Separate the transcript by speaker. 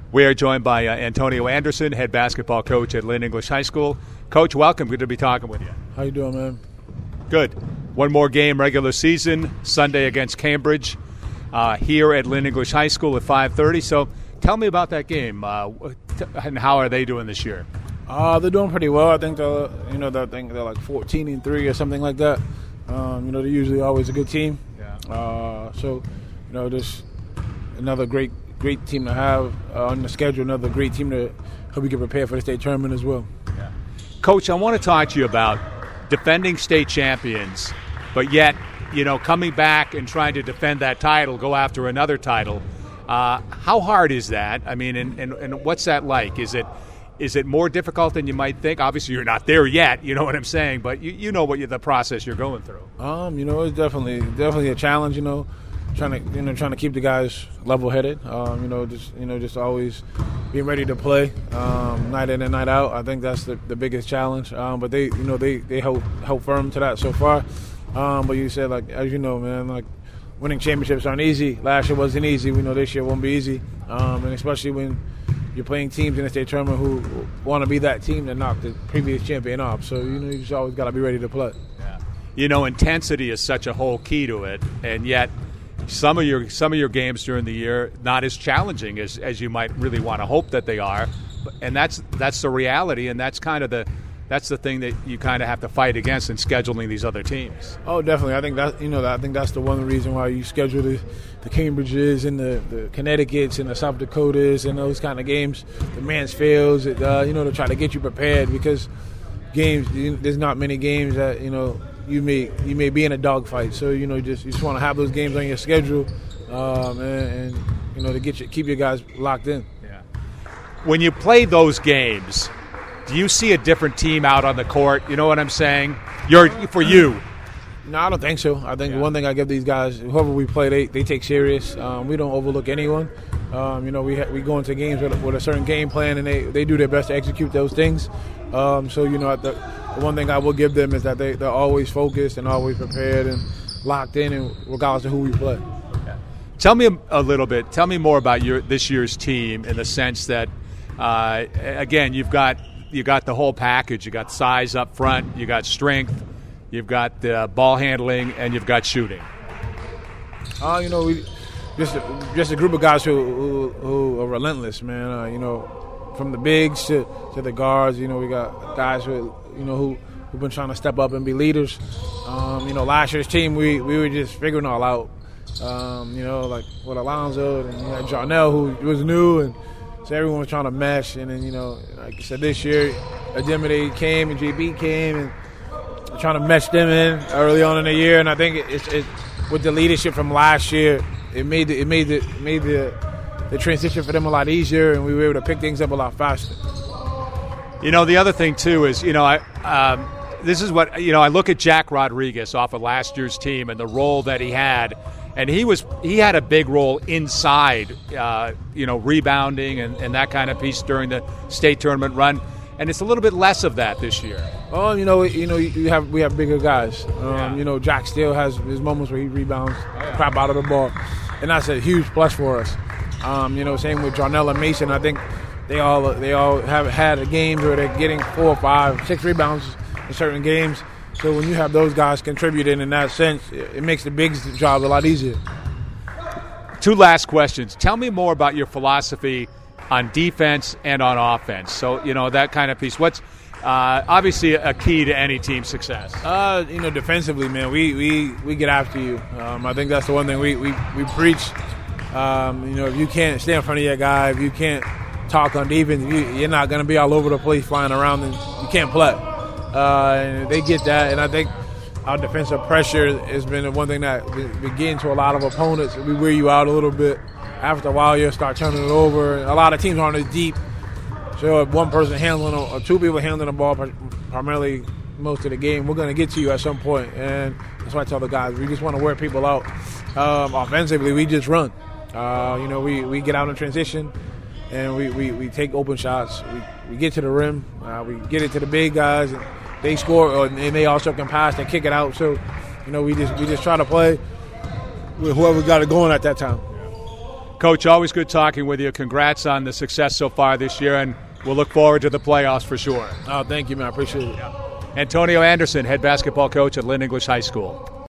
Speaker 1: We are joined by Antonio Anderson, head basketball coach at Lynn English High School. Coach, welcome. Good to be talking with you.
Speaker 2: How you doing, man?
Speaker 1: Good. One more game, regular season, Sunday against Cambridge here at Lynn English High School at 5:30. So tell me about that game and how are they doing this year?
Speaker 2: They're doing pretty well. I think they're like 14-3 or something like that. They're usually always a good team.
Speaker 1: Yeah.
Speaker 2: Just another great team to have on the schedule. Another great team to help you get prepared for the state tournament as well.
Speaker 1: Yeah. Coach, I want to talk to you about defending state champions, but yet, coming back and trying to defend that title, go after another title. How hard is that? I mean, and what's that like? Is it more difficult than you might think? Obviously, you're not there yet. You know what I'm saying, but you know the process you're going through.
Speaker 2: It's definitely a challenge. Trying to keep the guys level-headed. Just always being ready to play night in and night out. I think that's the biggest challenge. But they held firm to that so far. But you said, as you know, man, winning championships aren't easy. Last year wasn't easy. We know this year won't be easy. And especially when you're playing teams in the state tournament who want to be that team that knocked the previous champion off. So, you just always got to be ready to play.
Speaker 1: Yeah. Intensity is such a whole key to it, and yet some of your games during the year not as challenging as you might really want to hope that they are. And that's the reality, and that's the thing that you kind of have to fight against in scheduling these other teams.
Speaker 2: Oh, definitely. I think that's the one reason why you schedule the Cambridges and the Connecticut's and the South Dakotas and those kind of games, the Mansfields, to try to get you prepared, because there's not many games that you may be in a dogfight. So you just want to have those games on your schedule, and to keep your guys locked in.
Speaker 1: Yeah. When you play those games, do you see a different team out on the court? You know what I'm saying? For you.
Speaker 2: No, I don't think so. I think one thing I give these guys, whoever we play, they take serious. We don't overlook anyone. We go into games with a certain game plan, and they do their best to execute those things. The one thing I will give them is that they're always focused and always prepared and locked in, and regardless of who we play.
Speaker 1: Yeah. Tell me a little bit. Tell me more about this year's team, in the sense that, again, you've got the whole package. You got size up front, you got strength, you've got ball handling, and you've got shooting.
Speaker 2: We just a group of guys who are relentless, man. From the bigs to the guards. We got guys who've been trying to step up and be leaders. Last year's team, we were just figuring it all out. With Alonzo, and you had Jarnell, who was new, and so everyone was trying to mesh. And then, like I said, this year, Ademide came and JB came, and trying to mesh them in early on in the year. And I think it's with the leadership from last year, it made the transition for them a lot easier, and we were able to pick things up a lot faster.
Speaker 1: The other thing too is, this is what I look at Jack Rodriguez off of last year's team and the role that he had. And he had a big role inside, rebounding and that kind of piece during the state tournament run. And it's a little bit less of that this year.
Speaker 2: Oh, we have bigger guys. Jack still has his moments where he rebounds crap out of the ball, and that's a huge plus for us. Same with Jarnell and Mason. I think they all have had a game where they're getting 4, 5, 6 rebounds in certain games. So when you have those guys contributing in that sense, it makes the bigs' job a lot easier.
Speaker 1: 2 last questions. Tell me more about your philosophy on defense and on offense. So, that kind of piece. What's obviously a key to any team's success?
Speaker 2: Defensively, man, we get after you. I think that's the one thing we preach. If you can't stay in front of your guy, if you can't talk on defense, you're not going to be all over the place flying around, and you can't play. And they get that, and I think our defensive pressure has been the one thing that we get into a lot of opponents. We wear you out a little bit. After a while, you'll start turning it over. A lot of teams aren't as deep. So if one person handling or 2 people handling the ball primarily most of the game, we're going to get to you at some point. And that's why I tell the guys, we just want to wear people out. Offensively, we just run. We get out in transition, and we take open shots. We get to the rim. We get it to the big guys, and they score, and they also can pass and kick it out. So, we just try to play with whoever got it going at that time.
Speaker 1: Coach, always good talking with you. Congrats on the success so far this year, and we'll look forward to the playoffs for sure.
Speaker 2: Oh, thank you, man. I appreciate it.
Speaker 1: Antonio Anderson, head basketball coach at Lynn English High School.